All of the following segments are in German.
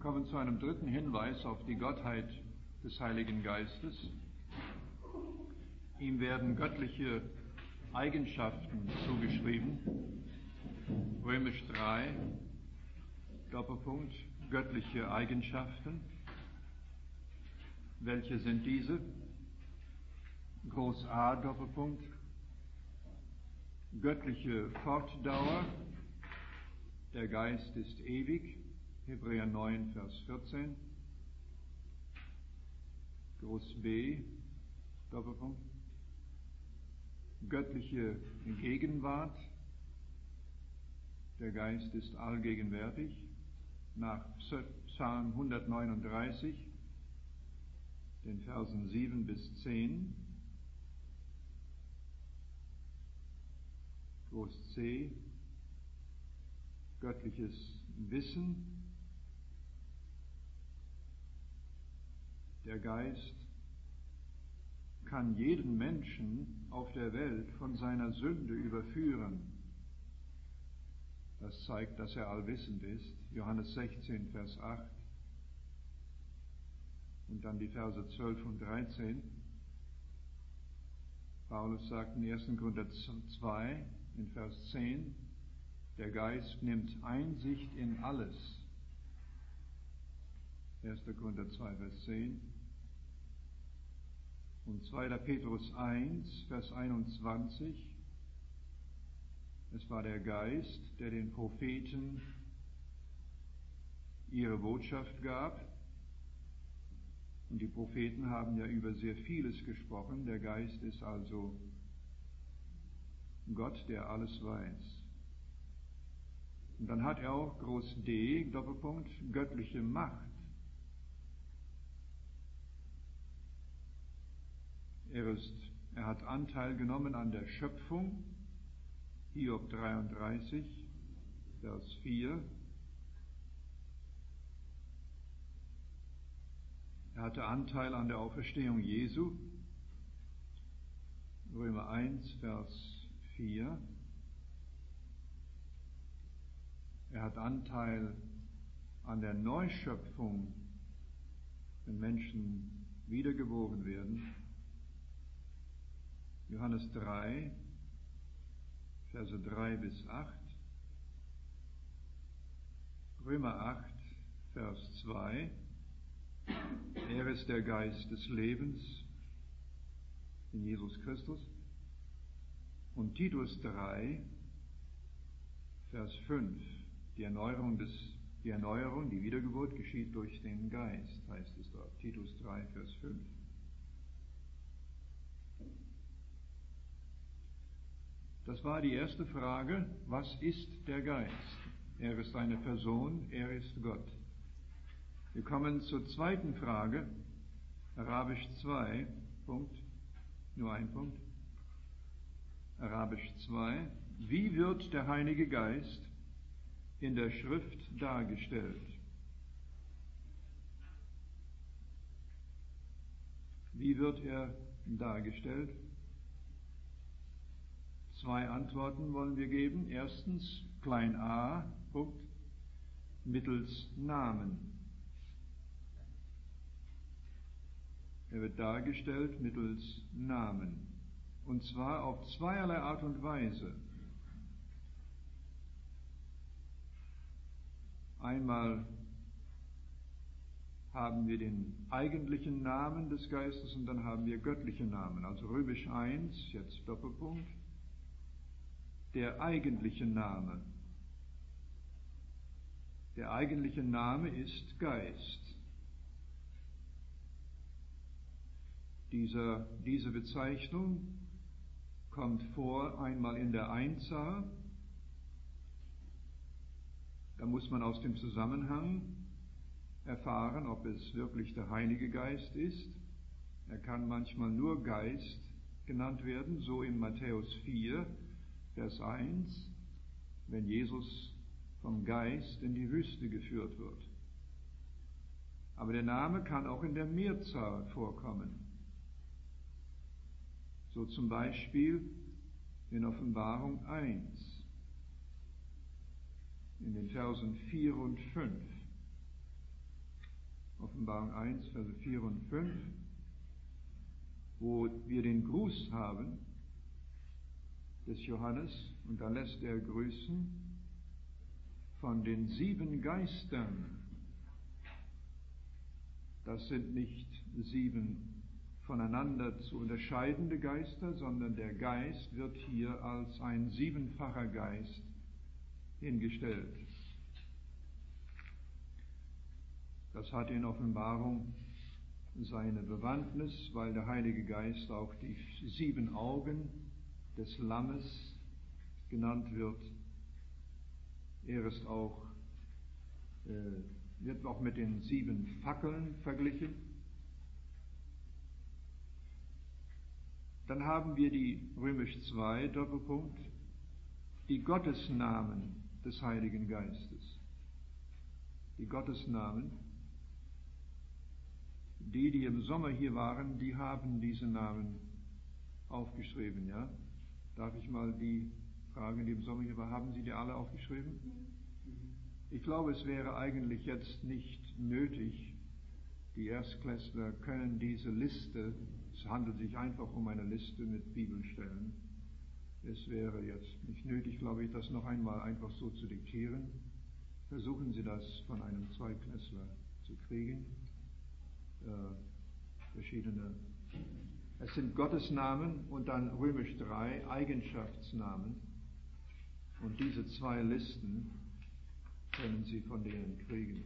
kommen zu einem dritten Hinweis auf die Gottheit des Heiligen Geistes. Ihm werden göttliche Eigenschaften zugeschrieben. Römisch 3, Doppelpunkt, göttliche Eigenschaften. Welche sind diese? Groß A, Doppelpunkt, göttliche Fortdauer. Der Geist ist ewig. Hebräer 9, Vers 14. Groß B, Doppelpunkt, göttliche Gegenwart. Der Geist ist allgegenwärtig. Nach Psalm 139, den Versen 7 bis 10. Groß C, göttliches Wissen. Der Geist kann jeden Menschen auf der Welt von seiner Sünde überführen. Das zeigt, dass er allwissend ist. Johannes 16, Vers 8. Und dann die Verse 12 und 13. Paulus sagt in 1. Korinther 2, in Vers 10, der Geist nimmt Einsicht in alles. 1. Korinther 2, Vers 10. Und 2. Petrus 1, Vers 21. Es war der Geist, der den Propheten ihre Botschaft gab. Und die Propheten haben ja über sehr vieles gesprochen. Der Geist ist also Gott, der alles weiß. Und dann hat er auch Groß D, Doppelpunkt, göttliche Macht. Er hat Anteil genommen an der Schöpfung. Hiob 33, Vers 4. Er hatte Anteil an der Auferstehung Jesu. Römer 1, Vers 4. Er hat Anteil an der Neuschöpfung, wenn Menschen wiedergeboren werden. Johannes 3, Verse 3 bis 8. Römer 8, Vers 2. Er ist der Geist des Lebens in Jesus Christus. Und Titus 3, Vers 5. Die Erneuerung, die Wiedergeburt geschieht durch den Geist, heißt es dort. Titus 3, Vers 5. Das war die erste Frage. Was ist der Geist? Er ist eine Person, er ist Gott. Wir kommen zur zweiten Frage. Arabisch 2, Punkt. Nur ein Punkt. Arabisch 2. Wie wird der Heilige Geist in der Schrift dargestellt? Wie wird er dargestellt? 2 Antworten wollen wir geben. Erstens, klein a, Punkt, mittels Namen. Er wird dargestellt mittels Namen. Und zwar auf zweierlei Art und Weise. Einmal haben wir den eigentlichen Namen des Geistes und dann haben wir göttliche Namen. Also Römisch 1, jetzt Doppelpunkt. Der eigentliche Name. Der eigentliche Name ist Geist. Diese Bezeichnung kommt vor einmal in der Einzahl. Da muss man aus dem Zusammenhang erfahren, ob es wirklich der Heilige Geist ist. Er kann manchmal nur Geist genannt werden, so in Matthäus 4, Vers 1, wenn Jesus vom Geist in die Wüste geführt wird. Aber der Name kann auch in der Mehrzahl vorkommen. So zum Beispiel in Offenbarung 1, in den Versen 4 und 5. Offenbarung 1, Verse 4 und 5, wo wir den Gruß haben des Johannes, und da lässt er grüßen von den 7 Geistern. Das sind nicht 7 voneinander zu unterscheidende Geister, sondern der Geist wird hier als ein 7-facher Geist hingestellt. Das hat in Offenbarung seine Bewandtnis, weil der Heilige Geist auch die 7 Augen des Lammes genannt wird. Er ist auch, wird auch mit den 7 Fackeln verglichen. Dann haben wir die Römisch 2, Doppelpunkt, die Gottesnamen des Heiligen Geistes. Die Gottesnamen. Die im Sommer hier waren, die haben diese Namen aufgeschrieben, ja? Darf ich mal die fragen, die im Sommer hier waren, haben Sie die alle aufgeschrieben? Ich glaube, es wäre eigentlich jetzt nicht nötig. Die Erstklässler können diese Liste, es handelt sich einfach um eine Liste mit Bibelstellen. Es wäre jetzt nicht nötig, glaube ich, das noch einmal einfach so zu diktieren. Versuchen Sie das von einem Zweitklässler zu kriegen. Verschiedene. Es sind Gottesnamen und dann Römisch 3 Eigenschaftsnamen. Und diese 2 Listen können Sie von denen kriegen.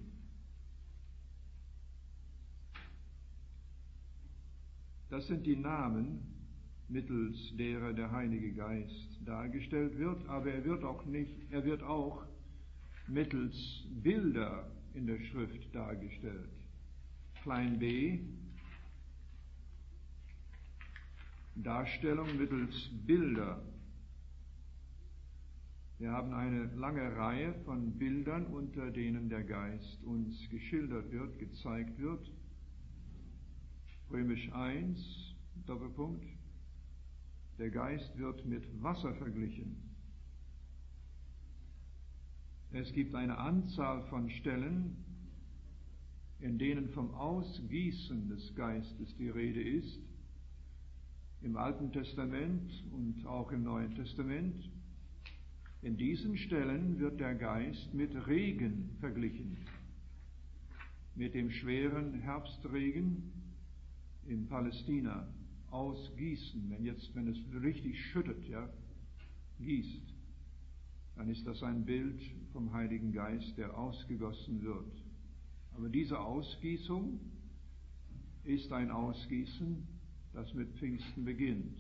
Das sind die Namen, mittels derer der Heilige Geist dargestellt wird, aber er wird auch mittels Bilder in der Schrift dargestellt. Klein b, Darstellung mittels Bilder. Wir haben eine lange Reihe von Bildern, unter denen der Geist uns geschildert wird, gezeigt wird. Römisch 1, Doppelpunkt, der Geist wird mit Wasser verglichen. Es gibt eine Anzahl von Stellen, in denen vom Ausgießen des Geistes die Rede ist, im Alten Testament und auch im Neuen Testament. In diesen Stellen wird der Geist mit Regen verglichen, mit dem schweren Herbstregen in Palästina, ausgießen. Wenn es richtig schüttet, ja, gießt, dann ist das ein Bild vom Heiligen Geist, der ausgegossen wird. Aber diese Ausgießung ist ein Ausgießen, das mit Pfingsten beginnt,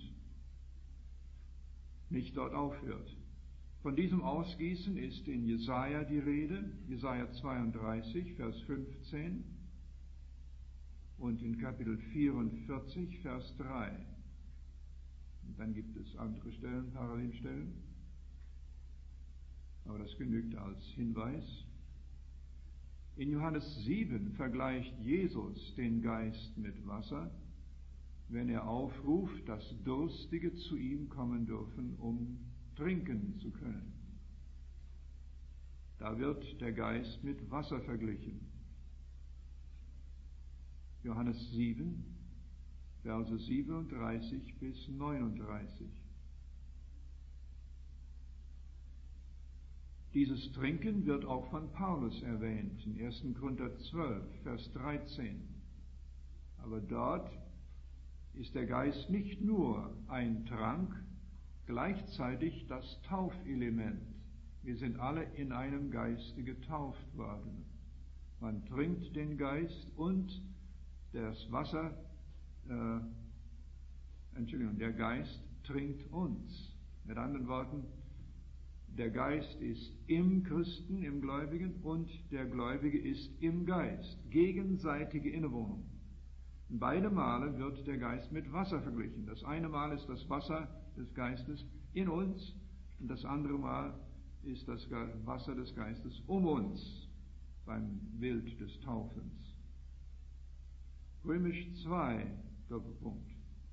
nicht dort aufhört. Von diesem Ausgießen ist in Jesaja die Rede, Jesaja 32, Vers 15 und in Kapitel 44, Vers 3. Und dann gibt es andere Stellen, Parallelstellen, aber das genügt als Hinweis. In Johannes 7 vergleicht Jesus den Geist mit Wasser, wenn er aufruft, dass Durstige zu ihm kommen dürfen, um trinken zu können. Da wird der Geist mit Wasser verglichen. Johannes 7, Verse 37 bis 39. Dieses Trinken wird auch von Paulus erwähnt, in 1. Korinther 12, Vers 13. Aber dort ist der Geist nicht nur ein Trank, gleichzeitig das Taufelement. Wir sind alle in einem Geiste getauft worden. Man trinkt den Geist und das Wasser, der Geist trinkt uns. Mit anderen Worten, der Geist ist im Christen, im Gläubigen, und der Gläubige ist im Geist. Gegenseitige Innewohnung. Beide Male wird der Geist mit Wasser verglichen. Das eine Mal ist das Wasser des Geistes in uns und das andere Mal ist das Wasser des Geistes um uns beim Bild des Taufens. Römisch 2, Doppelpunkt.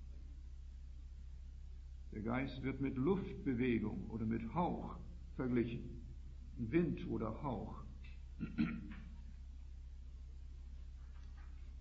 Der Geist wird mit Luftbewegung oder mit Hauch verglichen. Wind oder Hauch.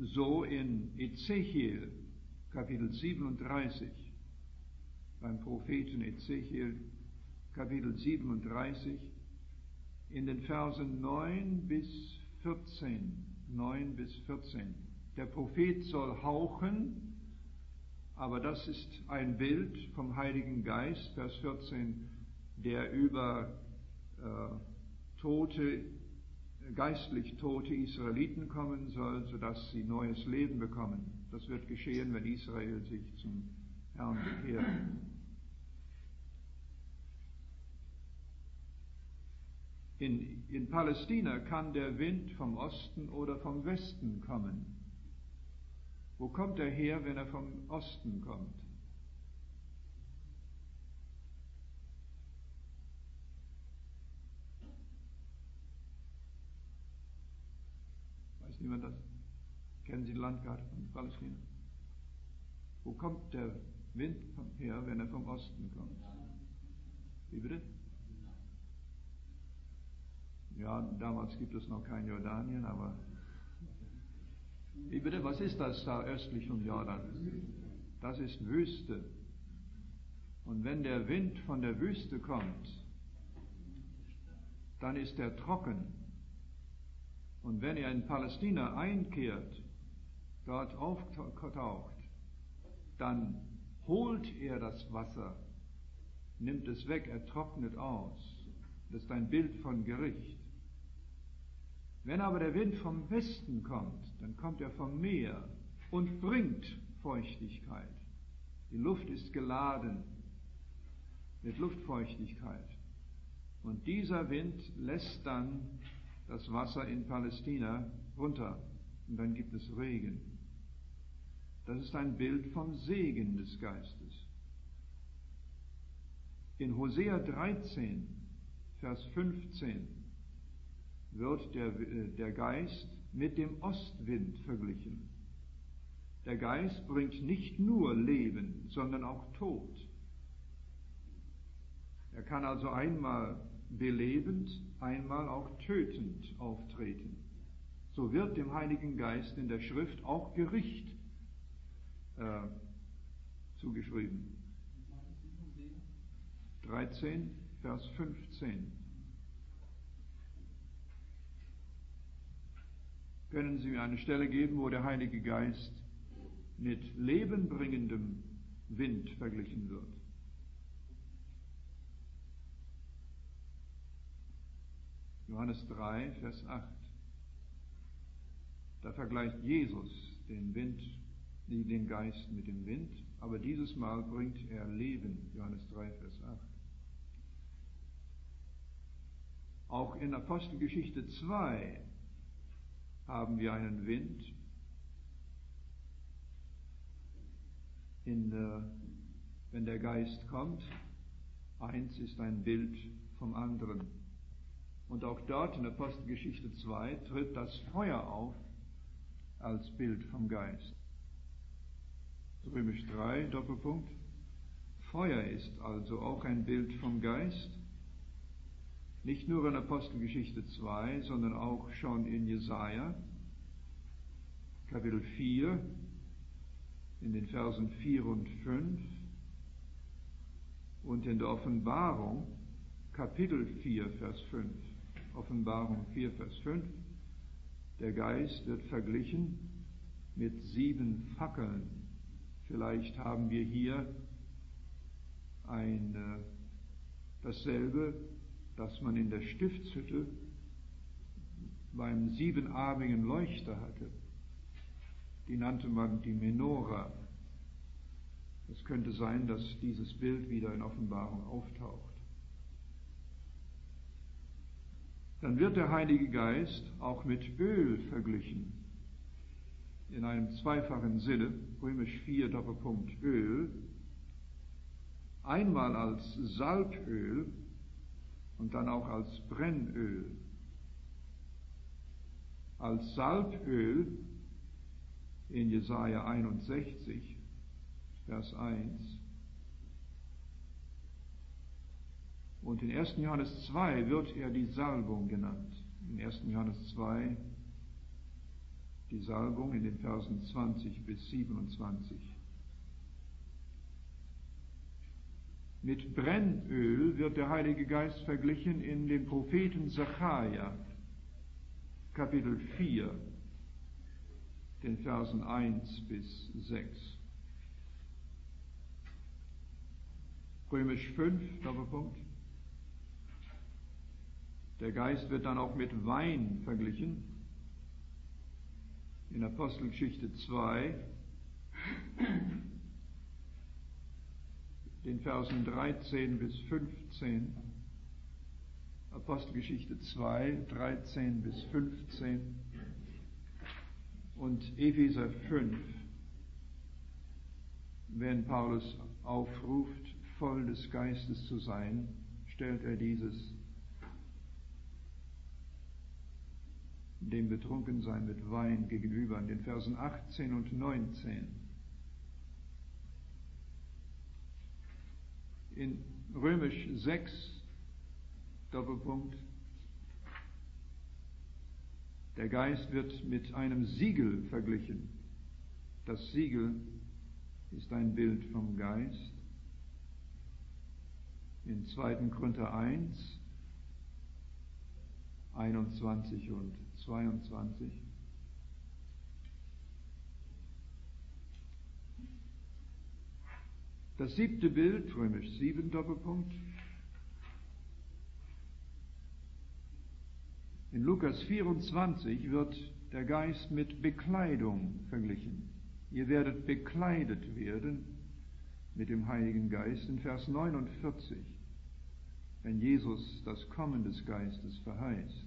so in Ezechiel, Kapitel 37, beim Propheten Ezechiel, Kapitel 37, in den Versen 9 bis 14. Der Prophet soll hauchen, aber das ist ein Bild vom Heiligen Geist, Vers 14, der über geistlich tote Israeliten kommen soll, sodass sie neues Leben bekommen. Das wird geschehen, wenn Israel sich zum Herrn bekehrt. In Palästina kann der Wind vom Osten oder vom Westen kommen. Wo kommt er her, wenn er vom Osten kommt? Weiß niemand das? Kennen Sie die Landkarte von Palästina? Wo kommt der Wind her, wenn er vom Osten kommt? Wie bitte? Ja, damals gibt es noch kein Jordanien, aber wie bitte, was ist das da östlich vom Jordan? Das ist Wüste. Und wenn der Wind von der Wüste kommt, dann ist er trocken. Und wenn er in Palästina einkehrt, dort auftaucht, dann holt er das Wasser, nimmt es weg, er trocknet aus. Das ist ein Bild von Gericht. Wenn aber der Wind vom Westen kommt, dann kommt er vom Meer und bringt Feuchtigkeit. Die Luft ist geladen mit Luftfeuchtigkeit. Und dieser Wind lässt dann das Wasser in Palästina runter und dann gibt es Regen. Das ist ein Bild vom Segen des Geistes. In Hosea 13, Vers 15 wird der Geist mit dem Ostwind verglichen. Der Geist bringt nicht nur Leben, sondern auch Tod. Er kann also einmal belebend, einmal auch tötend auftreten. So wird dem Heiligen Geist in der Schrift auch Gericht zugeschrieben. 13, Vers 15. Können Sie mir eine Stelle geben, wo der Heilige Geist mit lebenbringendem Wind verglichen wird? Johannes 3, Vers 8. Da vergleicht Jesus den Geist mit dem Wind, aber dieses Mal bringt er Leben. Johannes 3, Vers 8. Auch in Apostelgeschichte 2 haben wir einen Wind. Wenn der Geist kommt, eins ist ein Bild vom anderen. Und auch dort in Apostelgeschichte 2 tritt das Feuer auf als Bild vom Geist. Römisch 3, Doppelpunkt. Feuer ist also auch ein Bild vom Geist. Nicht nur in Apostelgeschichte 2, sondern auch schon in Jesaja, Kapitel 4, in den Versen 4 und 5 und in der Offenbarung, Kapitel 4, Vers 5. Offenbarung 4, Vers 5. Der Geist wird verglichen mit 7 Fackeln. Vielleicht haben wir hier dasselbe, das man in der Stiftshütte beim 7-armigen Leuchter hatte. Die nannte man die Menora. Es könnte sein, dass dieses Bild wieder in Offenbarung auftaucht. Dann wird der Heilige Geist auch mit Öl verglichen. In einem zweifachen Sinne, Römisch 4, Doppelpunkt Öl, einmal als Salböl und dann auch als Brennöl. Als Salböl in Jesaja 61, Vers 1. Und in 1. Johannes 2 wird er die Salbung genannt. In 1. Johannes 2, die Salbung in den Versen 20 bis 27. Mit Brennöl wird der Heilige Geist verglichen in dem Propheten Sacharja, Kapitel 4, den Versen 1 bis 6. Römisch 5, Doppelpunkt. Der Geist wird dann auch mit Wein verglichen. In Apostelgeschichte 2, den Versen 13 bis 15. Apostelgeschichte 2, 13 bis 15. Und Epheser 5, wenn Paulus aufruft, voll des Geistes zu sein, stellt er dieses dem Betrunkensein mit Wein gegenüber in den Versen 18 und 19. In Römisch 6, Doppelpunkt, der Geist wird mit einem Siegel verglichen. Das Siegel ist ein Bild vom Geist. In 2. Korinther 1, 21 und 22. Das 7. Bild, Römisch 7, Doppelpunkt. In Lukas 24 wird der Geist mit Bekleidung verglichen. Ihr werdet bekleidet werden mit dem Heiligen Geist in Vers 49, wenn Jesus das Kommen des Geistes verheißt.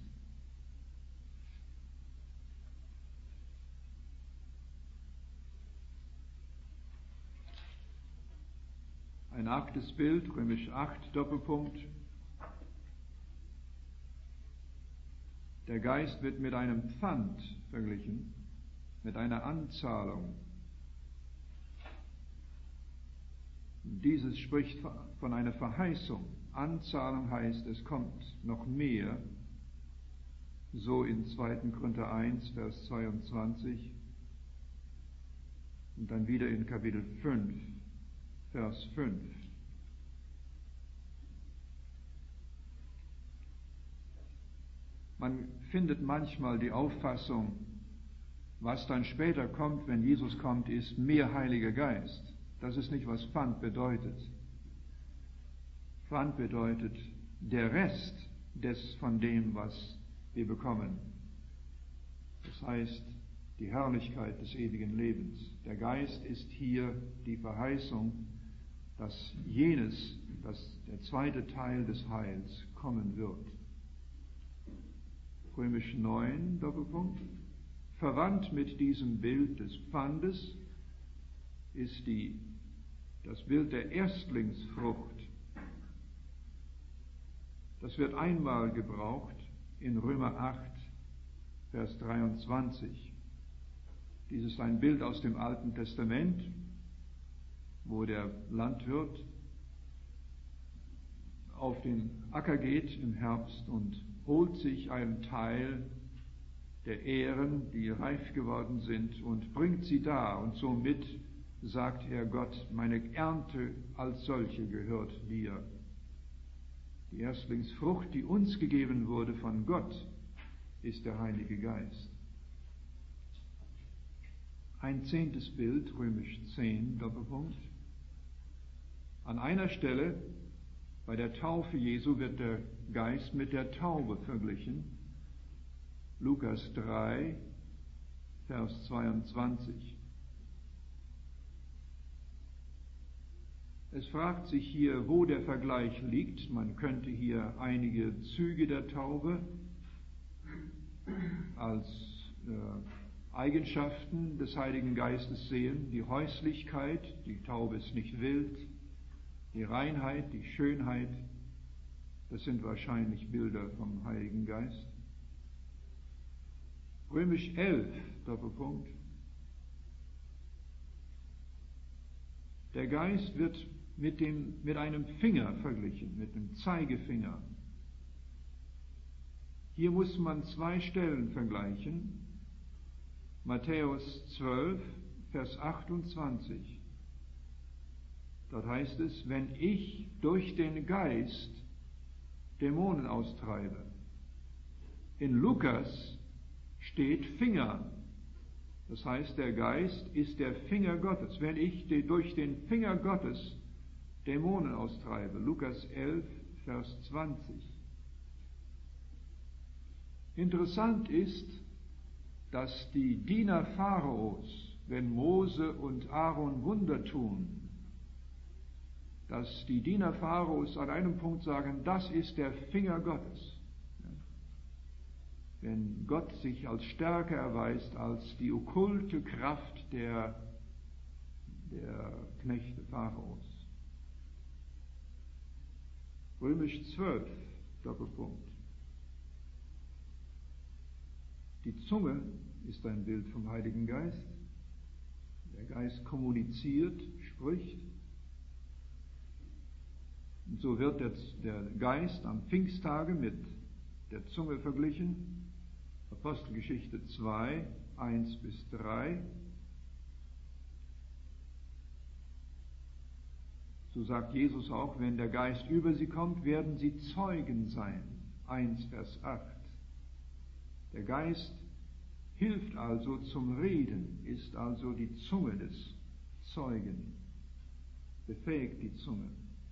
Ein 8. Bild, Römisch 8, Doppelpunkt. Der Geist wird mit einem Pfand verglichen, mit einer Anzahlung. Dieses spricht von einer Verheißung. Anzahlung heißt, es kommt noch mehr. So in 2. Korinther 1, Vers 22 und dann wieder in Kapitel 5, Vers 5. Man findet manchmal die Auffassung, was dann später kommt, wenn Jesus kommt, ist mehr Heiliger Geist. Das ist nicht, was Pfand bedeutet. Pfand bedeutet der Rest von dem, was wir bekommen. Das heißt, die Herrlichkeit des ewigen Lebens. Der Geist ist hier die Verheißung, dass der zweite Teil des Heils kommen wird. Römisch 9, Doppelpunkt. Verwandt mit diesem Bild des Pfandes ist das Bild der Erstlingsfrucht. Das wird einmal gebraucht in Römer 8, Vers 23. Dies ist ein Bild aus dem Alten Testament, wo der Landwirt auf den Acker geht im Herbst und holt sich einen Teil der Ähren, die reif geworden sind, und bringt sie dar. Und somit sagt er Gott, meine Ernte als solche gehört dir. Die Erstlingsfrucht, die uns gegeben wurde von Gott, ist der Heilige Geist. Ein 10. Bild, Römisch 10, Doppelpunkt. An einer Stelle bei der Taufe Jesu wird der Geist mit der Taube verglichen. Lukas 3, Vers 22. Es fragt sich hier, wo der Vergleich liegt. Man könnte hier einige Züge der Taube als Eigenschaften des Heiligen Geistes sehen. Die Häuslichkeit, die Taube ist nicht wild. Die Reinheit, die Schönheit, das sind wahrscheinlich Bilder vom Heiligen Geist. Römisch 11, Doppelpunkt. Der Geist wird mit einem Finger verglichen, mit dem Zeigefinger. Hier muss man zwei Stellen vergleichen. Matthäus 12, Vers 28. Dort heißt es, wenn ich durch den Geist Dämonen austreibe. In Lukas steht Finger. Das heißt, der Geist ist der Finger Gottes. Wenn ich durch den Finger Gottes Dämonen austreibe. Lukas 11, Vers 20. Interessant ist, dass die Diener Pharaos, wenn Mose und Aaron Wunder tun, dass die Diener Pharaos an einem Punkt sagen, das ist der Finger Gottes. Wenn Gott sich als stärker erweist als die okkulte Kraft der Knechte Pharaos. Römisch 12, Doppelpunkt. Die Zunge ist ein Bild vom Heiligen Geist. Der Geist kommuniziert, spricht. Und so wird der Geist am Pfingsttage mit der Zunge verglichen. Apostelgeschichte 2, 1 bis 3. So sagt Jesus auch, wenn der Geist über sie kommt, werden sie Zeugen sein. 1 Vers 8. Der Geist hilft also zum Reden, ist also die Zunge des Zeugen, befähigt die Zunge.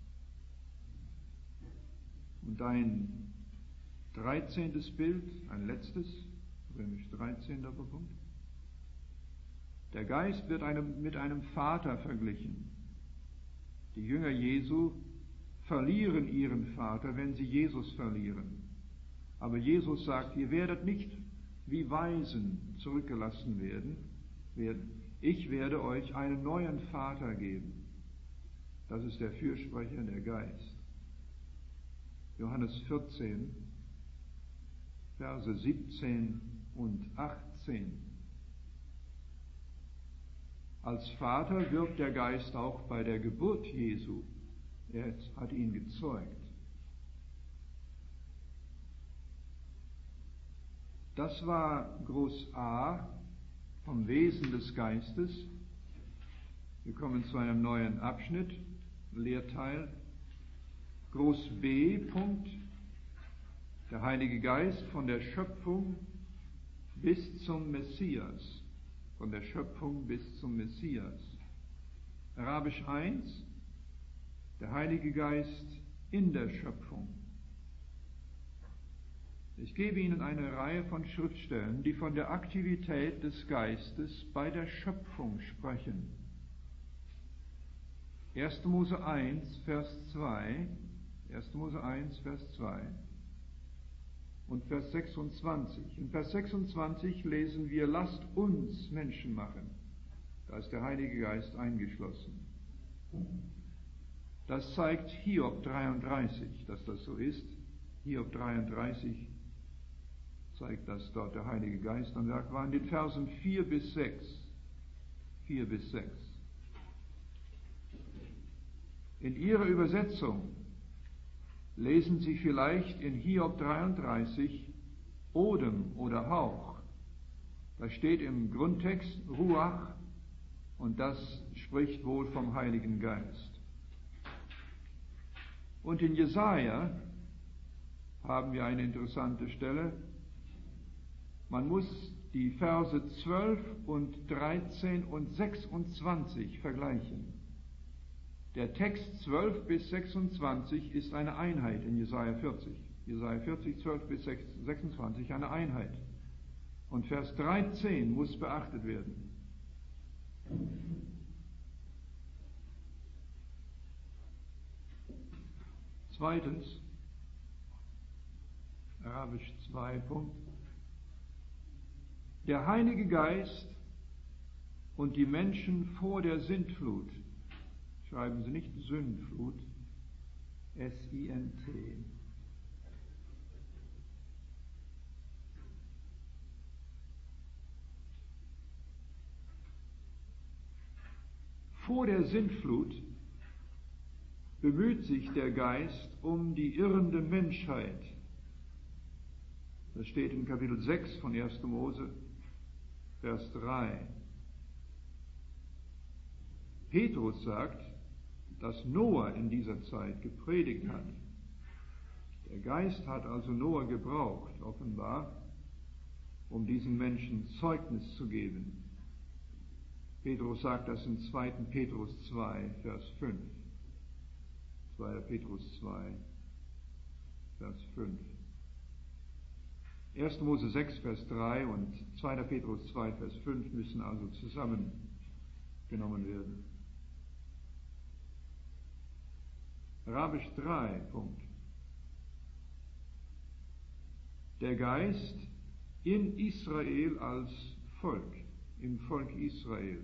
Und ein 13. Bild, ein letztes, Römisch 13. Punkt. Der Geist wird mit einem Vater verglichen. Die Jünger Jesu verlieren ihren Vater, wenn sie Jesus verlieren. Aber Jesus sagt, ihr werdet nicht wie Waisen zurückgelassen werden. Ich werde euch einen neuen Vater geben. Das ist der Fürsprecher, der Geist. Johannes 14, Verse 17 und 18. Als Vater wirkt der Geist auch bei der Geburt Jesu. Er hat ihn gezeugt. Das war Groß A vom Wesen des Geistes. Wir kommen zu einem neuen Abschnitt, Lehrteil. Groß B, Punkt, der Heilige Geist von der Schöpfung bis zum Messias. Von der Schöpfung bis zum Messias. Arabisch 1, der Heilige Geist in der Schöpfung. Ich gebe Ihnen eine Reihe von Schriftstellen, die von der Aktivität des Geistes bei der Schöpfung sprechen. 1. Mose 1, Vers 2, 1. Mose 1, Vers 2 und Vers 26. In Vers 26 lesen wir, lasst uns Menschen machen. Da ist der Heilige Geist eingeschlossen. Das zeigt Hiob 33, dass das so ist. Hiob 33 zeigt, dass dort der Heilige Geist am Werk war. In den Versen 4 bis 6. 4 bis 6. In Ihrer Übersetzung lesen Sie vielleicht in Hiob 33 Odem oder Hauch. Da steht im Grundtext Ruach und das spricht wohl vom Heiligen Geist. Und in Jesaja haben wir eine interessante Stelle. Man muss die Verse 12 und 13 und 26 vergleichen. Der Text 12 bis 26 ist eine Einheit in Jesaja 40. Jesaja 40, 12 bis 26, eine Einheit. Und Vers 13 muss beachtet werden. Zweitens, Arabisch 2, Punkt. Der Heilige Geist und die Menschen vor der Sintflut. Schreiben Sie nicht Sündflut, S-I-N-T. Vor der Sintflut bemüht sich der Geist um die irrende Menschheit. Das steht in Kapitel 6 von 1. Mose. Vers 3. Petrus sagt, dass Noah in dieser Zeit gepredigt hat. Der Geist hat also Noah gebraucht, offenbar, um diesen Menschen Zeugnis zu geben. Petrus sagt das in 2. Petrus 2, Vers 5. 2. Petrus 2, Vers 5. 1. Mose 6, Vers 3 und 2. Petrus 2, Vers 5 müssen also zusammengenommen werden. Arabisch 3, Punkt. Der Geist in Israel als Volk, im Volk Israel.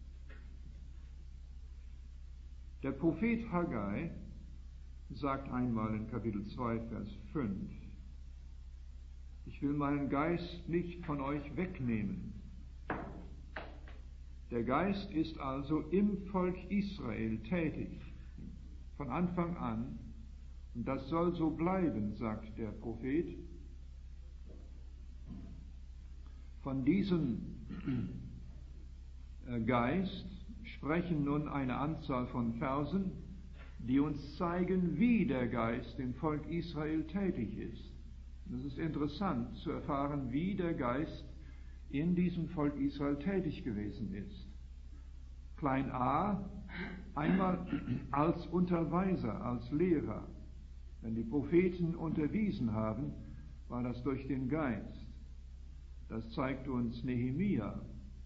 Der Prophet Haggai sagt einmal in Kapitel 2, Vers 5, ich will meinen Geist nicht von euch wegnehmen. Der Geist ist also im Volk Israel tätig, von Anfang an, und das soll so bleiben, sagt der Prophet. Von diesem Geist sprechen nun eine Anzahl von Versen, die uns zeigen, wie der Geist im Volk Israel tätig ist. Es ist interessant zu erfahren, wie der Geist in diesem Volk Israel tätig gewesen ist. Klein a, einmal als Unterweiser, als Lehrer. Wenn die Propheten unterwiesen haben, war das durch den Geist. Das zeigt uns Nehemia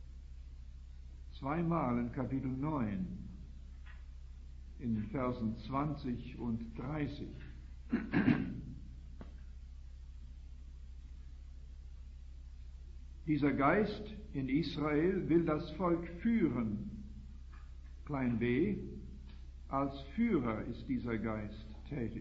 zweimal in Kapitel 9, in den Versen 20 und 30. Dieser Geist in Israel will das Volk führen. Klein b, als Führer ist dieser Geist tätig.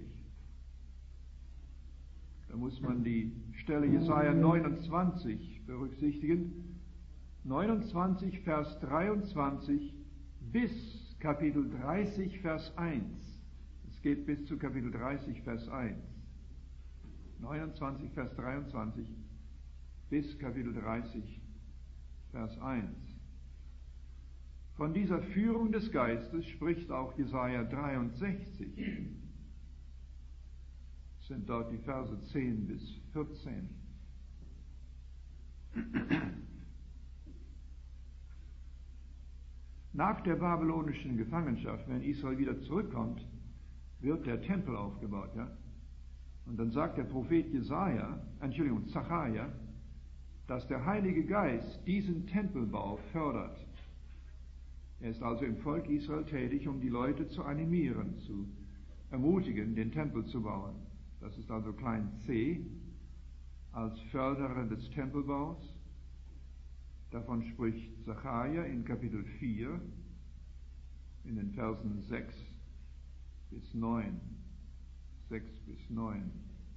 Da muss man die Stelle Jesaja 29 berücksichtigen. 29, Vers 23 bis Kapitel 30, Vers 1. Es geht bis zu Kapitel 30, Vers 1. 29, Vers 23 bis Kapitel 30, Vers 1. Von dieser Führung des Geistes spricht auch Jesaja 63. Das sind dort die Verse 10 bis 14. Nach der babylonischen Gefangenschaft, wenn Israel wieder zurückkommt, wird der Tempel aufgebaut. Ja? Und dann sagt der Prophet Zacharia, dass der Heilige Geist diesen Tempelbau fördert. Er ist also im Volk Israel tätig, um die Leute zu animieren, zu ermutigen, den Tempel zu bauen. Das ist also klein c, als Förderer des Tempelbaus. Davon spricht Zacharia in Kapitel 4, in den Versen 6 bis 9. 6 bis 9.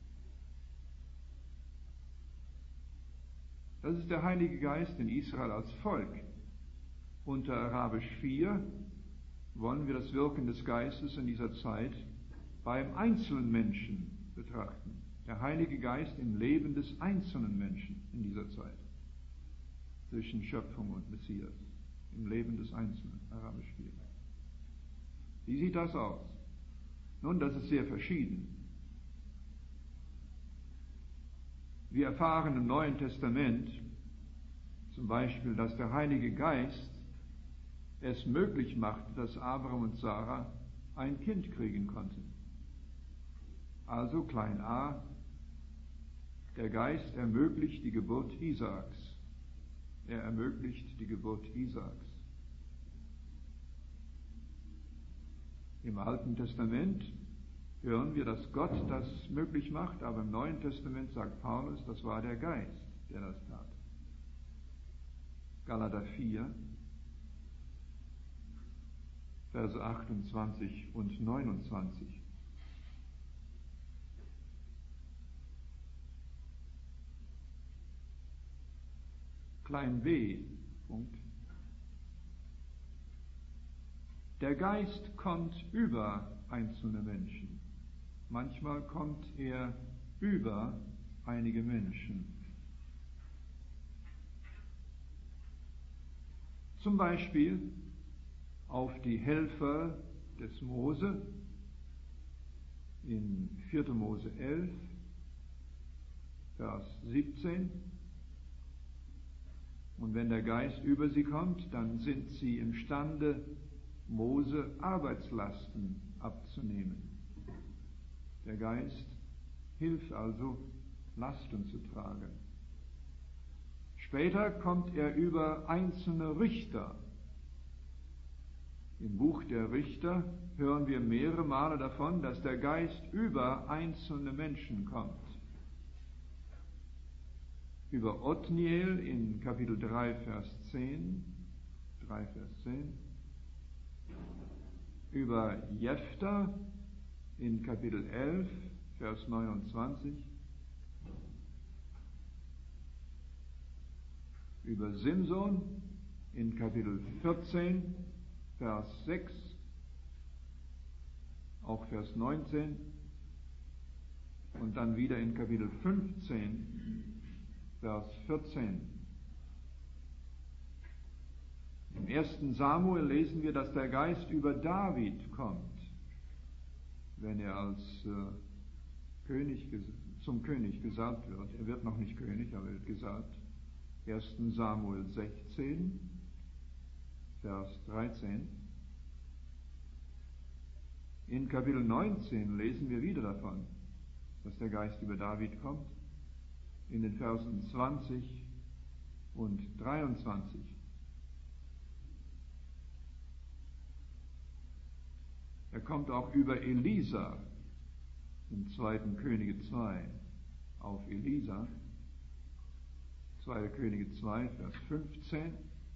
Das ist der Heilige Geist in Israel als Volk. Unter Arabisch 4 wollen wir das Wirken des Geistes in dieser Zeit beim einzelnen Menschen betrachten. Der Heilige Geist im Leben des einzelnen Menschen in dieser Zeit. Zwischen Schöpfung und Messias. Im Leben des Einzelnen. Arabisch 4. Wie sieht das aus? Nun, das ist sehr verschieden. Wir erfahren im Neuen Testament zum Beispiel, dass der Heilige Geist es möglich machte, dass Abraham und Sarah ein Kind kriegen konnten. Also klein a, der Geist ermöglicht die Geburt Isaaks. Er ermöglicht die Geburt Isaaks. Im Alten Testament hören wir, dass Gott das möglich macht, aber im Neuen Testament sagt Paulus, das war der Geist, der das tat. Galater 4, Verse 28 und 29. Klein b, Punkt. Der Geist kommt über einzelne Menschen. Manchmal kommt er über einige Menschen. Zum Beispiel auf die Helfer des Mose in 4. Mose 11, Vers 17. Und wenn der Geist über sie kommt, dann sind sie imstande, Mose Arbeitslasten abzunehmen. Der Geist hilft also, Lasten zu tragen. Später kommt er über einzelne Richter. Im Buch der Richter hören wir mehrere Male davon, dass der Geist über einzelne Menschen kommt. Über Othniel in Kapitel 3, Vers 10, über Jephthah in Kapitel 11, Vers 29, über Simson in Kapitel 14, Vers 6, auch Vers 19 und dann wieder in Kapitel 15, Vers 14. Im 1. Samuel lesen wir, dass der Geist über David kommt, wenn er als zum König gesalbt wird. Er wird noch nicht König, aber er wird gesalbt. 1. Samuel 16, Vers 13. In Kapitel 19 lesen wir wieder davon, dass der Geist über David kommt, in den Versen 20 und 23. Er kommt auch über Elisa im 2. Könige 2 auf Elisa. 2. Könige 2, Vers 15.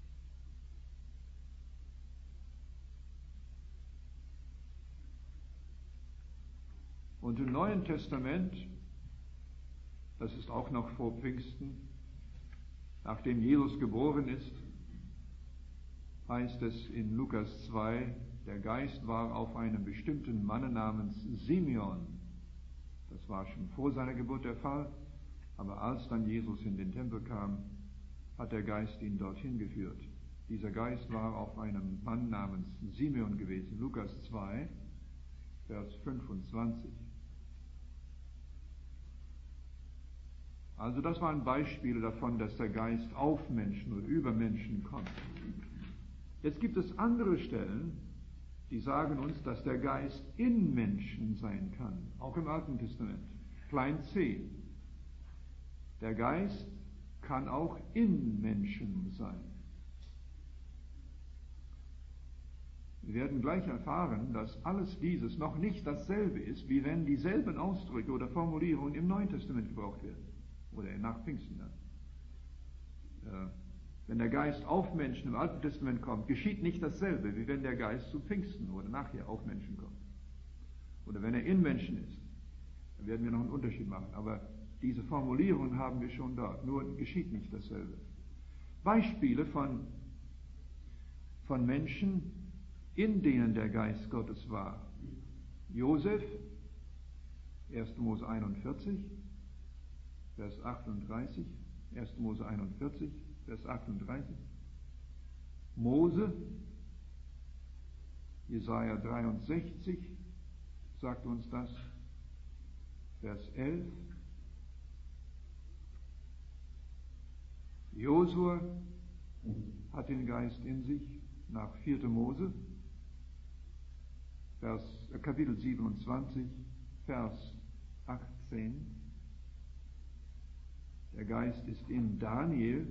Und im Neuen Testament, das ist auch noch vor Pfingsten, nachdem Jesus geboren ist, heißt es in Lukas 2, der Geist war auf einem bestimmten Mann namens Simeon. Das war schon vor seiner Geburt der Fall, aber als dann Jesus in den Tempel kam, hat der Geist ihn dorthin geführt. Dieser Geist war auf einem Mann namens Simeon gewesen. Lukas 2, Vers 25. Also das waren Beispiele davon, dass der Geist auf Menschen oder über Menschen kommt. Jetzt gibt es andere Stellen, die sagen uns, dass der Geist in Menschen sein kann, auch im Alten Testament. Klein c. Der Geist kann auch in Menschen sein. Wir werden gleich erfahren, dass alles dieses noch nicht dasselbe ist, wie wenn dieselben Ausdrücke oder Formulierungen im Neuen Testament gebraucht werden. Oder nach Pfingsten dann. Wenn der Geist auf Menschen im Alten Testament kommt, geschieht nicht dasselbe, wie wenn der Geist zu Pfingsten oder nachher auf Menschen kommt. Oder wenn er in Menschen ist. Dann werden wir noch einen Unterschied machen. Aber diese Formulierungen haben wir schon dort. Nur geschieht nicht dasselbe. Beispiele von Menschen, in denen der Geist Gottes war. Josef, 1. Mose 41, Vers 38, 1. Mose 41, Vers 38. Mose, Jesaja 63, sagt uns das, Vers 11. Josua hat den Geist in sich, nach 4. Mose, Kapitel 27, Vers 18. Der Geist ist in Daniel.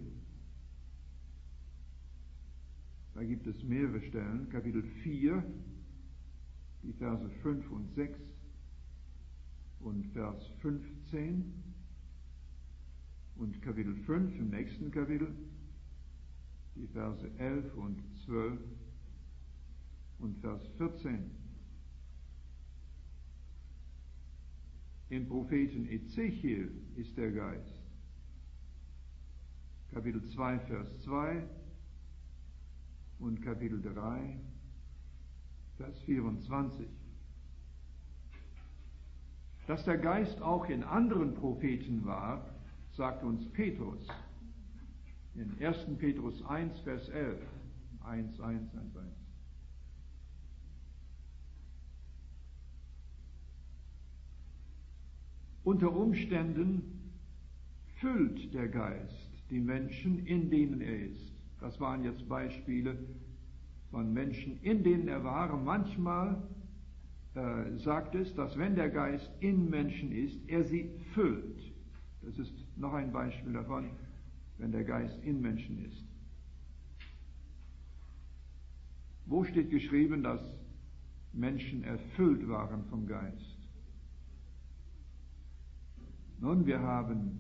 Da gibt es mehrere Stellen. Kapitel 4, die Verse 5 und 6 und Vers 15. Und Kapitel 5 im nächsten Kapitel, die Verse 11 und 12 und Vers 14. Im Propheten Ezechiel ist der Geist. Kapitel 2, Vers 2 und Kapitel 3, Vers 24. Dass der Geist auch in anderen Propheten war, sagt uns Petrus in 1. Petrus 1, Vers 11. 1:1:1:1. Unter Umständen füllt der Geist die Menschen, in denen er ist. Das waren jetzt Beispiele von Menschen, in denen er war. Manchmal sagt es, dass wenn der Geist in Menschen ist, er sie füllt. Das ist noch ein Beispiel davon, wenn der Geist in Menschen ist. Wo steht geschrieben, dass Menschen erfüllt waren vom Geist? Nun, wir haben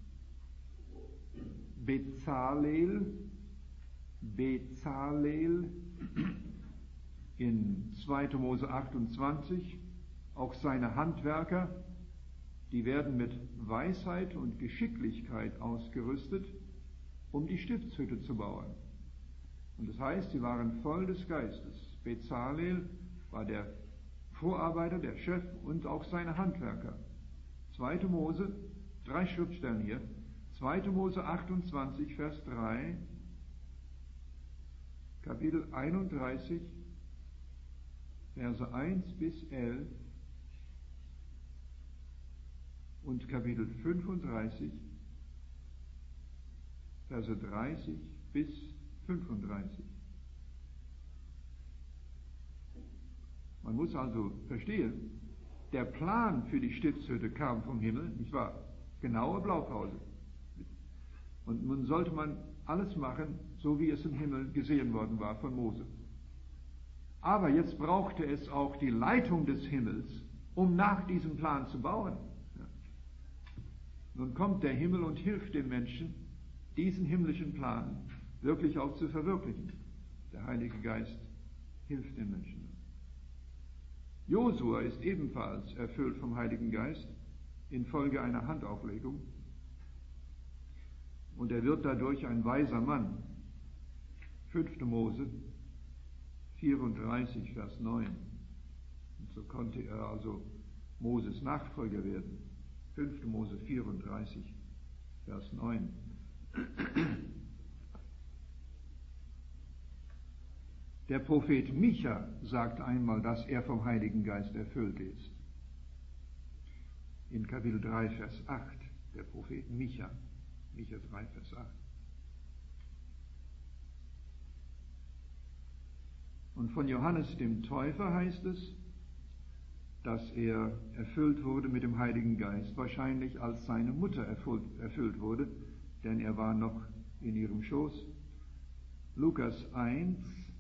Bezalel in 2. Mose 28, auch seine Handwerker, die werden mit Weisheit und Geschicklichkeit ausgerüstet, um die Stiftshütte zu bauen. Und das heißt, sie waren voll des Geistes. Bezalel war der Vorarbeiter, der Chef und auch seine Handwerker. 2. Mose, 3 Schriftstellen hier, 2. Mose 28, Vers 3, Kapitel 31, Verse 1 bis 11 und Kapitel 35, Verse 30 bis 35. Man muss also verstehen, der Plan für die Stiftshütte kam vom Himmel, nicht wahr? Genaue Blaupause. Und nun sollte man alles machen, so wie es im Himmel gesehen worden war von Mose. Aber jetzt brauchte es auch die Leitung des Himmels, um nach diesem Plan zu bauen. Ja. Nun kommt der Himmel und hilft den Menschen, diesen himmlischen Plan wirklich auch zu verwirklichen. Der Heilige Geist hilft den Menschen. Josua ist ebenfalls erfüllt vom Heiligen Geist infolge einer Handauflegung. Und er wird dadurch ein weiser Mann. 5. Mose 34, Vers 9. Und so konnte er also Moses Nachfolger werden. 5. Mose 34, Vers 9. Der Prophet Micha sagt einmal, dass er vom Heiligen Geist erfüllt ist. In Kapitel 3, Vers 8, der Prophet Micha. Micha 3, Vers 8. Und von Johannes dem Täufer heißt es, dass er erfüllt wurde mit dem Heiligen Geist, wahrscheinlich als seine Mutter erfüllt wurde, denn er war noch in ihrem Schoß. Lukas 1,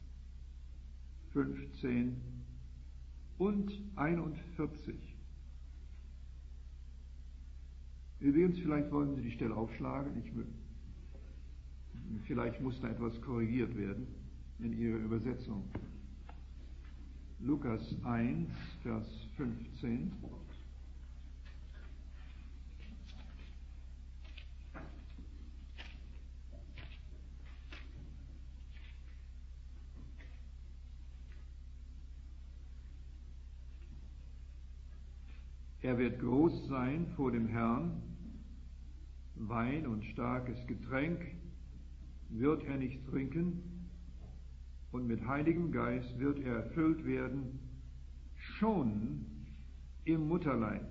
15 und 41. Übrigens, vielleicht wollen Sie die Stelle aufschlagen. Vielleicht muss da etwas korrigiert werden in Ihrer Übersetzung. Lukas 1, Vers 15. Er wird groß sein vor dem Herrn, Wein und starkes Getränk wird er nicht trinken, und mit Heiligem Geist wird er erfüllt werden, schon im Mutterleib.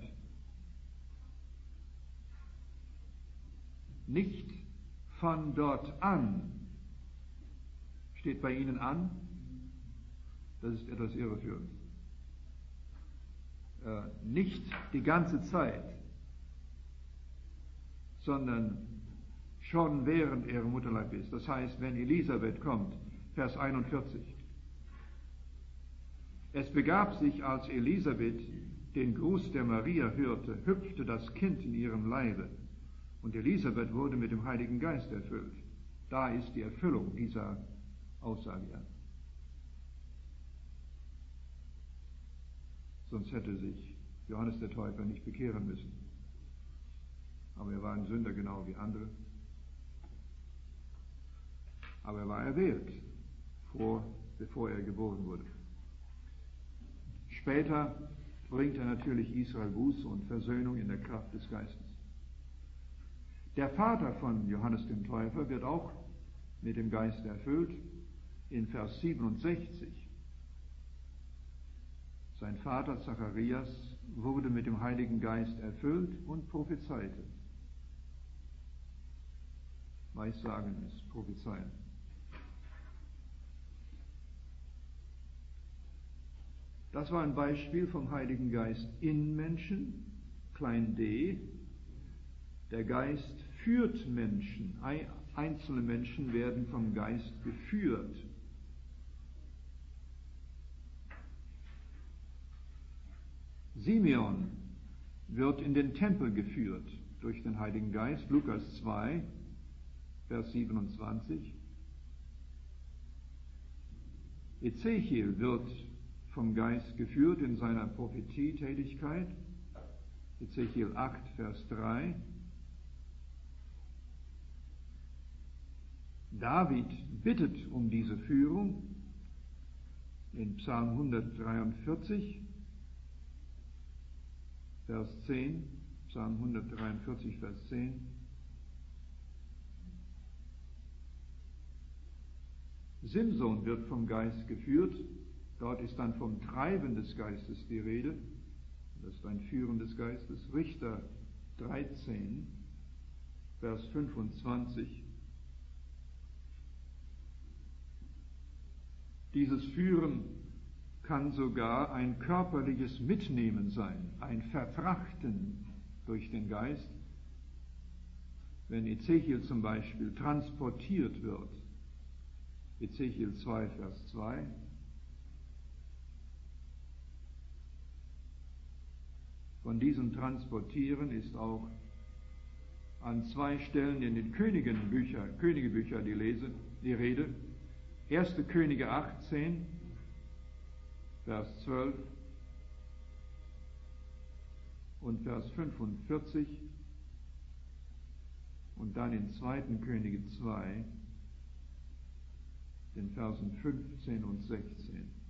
Nicht von dort an. Steht bei Ihnen an? Das ist etwas irreführend. Nicht die ganze Zeit, sondern schon während er im Mutterleib ist. Das heißt, wenn Elisabeth kommt, Vers 41. Es begab sich, als Elisabeth den Gruß der Maria hörte, hüpfte das Kind in ihrem Leibe, und Elisabeth wurde mit dem Heiligen Geist erfüllt. Da ist die Erfüllung dieser Aussage. Ja. Sonst hätte sich Johannes der Täufer nicht bekehren müssen. Aber er war ein Sünder genau wie andere. Aber er war erwählt, bevor er geboren wurde. Später bringt er natürlich Israel Buße und Versöhnung in der Kraft des Geistes. Der Vater von Johannes dem Täufer wird auch mit dem Geist erfüllt. in Vers 67. Sein Vater Zacharias wurde mit dem Heiligen Geist erfüllt und prophezeite. Weissagen ist Prophezeien. Das war ein Beispiel vom Heiligen Geist in Menschen, klein d. Der Geist führt Menschen. Einzelne Menschen werden vom Geist geführt. Simeon wird in den Tempel geführt durch den Heiligen Geist, Lukas 2, Vers 27. Ezechiel wird vom Geist geführt in seiner Prophetietätigkeit, Ezechiel 8, Vers 3. David bittet um diese Führung in Psalm 143, Vers 10, Psalm 143, Vers 10. Simson wird vom Geist geführt, dort ist dann vom Treiben des Geistes die Rede, das ist ein Führen des Geistes. Richter 13, Vers 25. Dieses Führen kann sogar ein körperliches Mitnehmen sein, ein Verfrachten durch den Geist. Wenn Ezechiel zum Beispiel transportiert wird, Ezechiel 2, Vers 2, von diesem Transportieren ist auch an zwei Stellen in den Königebüchern die Rede. 1. Könige 18, Vers 12 und Vers 45 und dann in 2. Könige 2, den Versen 15 und 16.